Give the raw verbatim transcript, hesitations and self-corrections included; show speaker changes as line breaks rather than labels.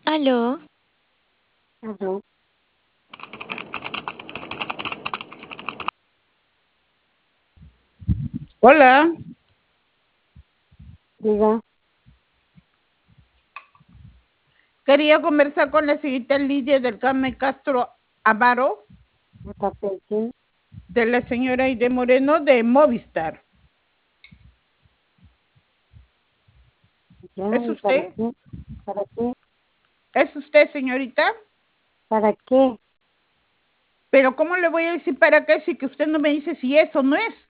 Aló,
Ajá,
Hola,
diga,
quería conversar con la señorita Lidia del Carmen Castro Amaro,
¿de parte de quién?
de la señora Aide Moreno de Movistar.
Ya,
¿Es
¿y para
usted?
qué? ¿Para qué?
¿Es usted, señorita?
¿Para qué?
Pero ¿cómo le voy a decir para qué si que usted no me dice si es o no es?